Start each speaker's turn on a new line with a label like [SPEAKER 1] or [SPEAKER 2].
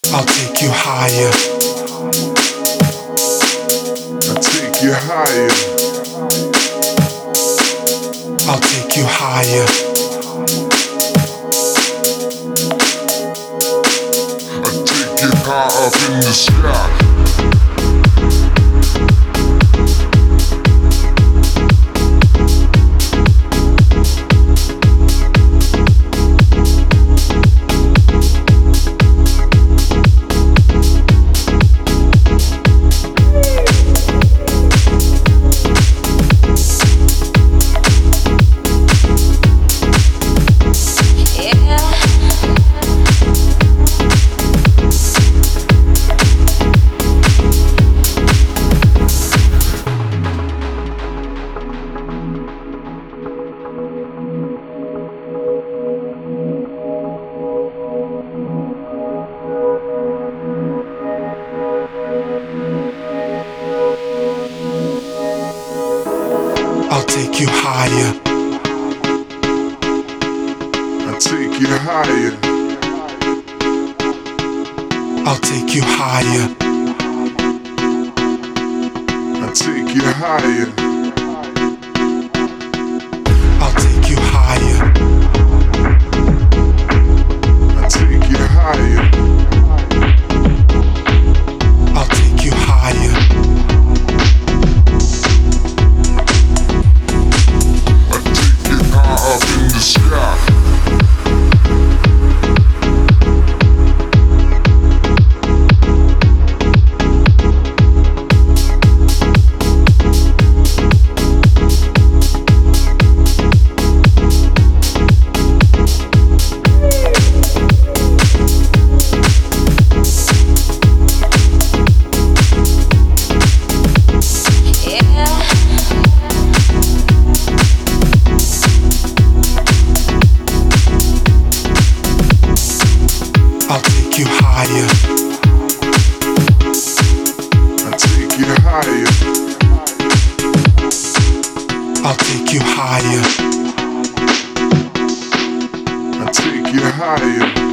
[SPEAKER 1] I'll take you higher.
[SPEAKER 2] I'll take you higher.
[SPEAKER 1] I'll take you higher.
[SPEAKER 2] I'll take you high up in the sky.
[SPEAKER 1] I'll take you higher.
[SPEAKER 2] I'll take you higher.
[SPEAKER 1] I'll take you higher.
[SPEAKER 2] I'll take you higher.
[SPEAKER 1] I'll take you higher.
[SPEAKER 2] I'll take you higher.
[SPEAKER 1] I'll take you higher.
[SPEAKER 2] I'll take you high up in the sky.
[SPEAKER 1] I'll take you higher.
[SPEAKER 2] I'll take you higher.
[SPEAKER 1] I'll take you higher.
[SPEAKER 2] I'll take you higher.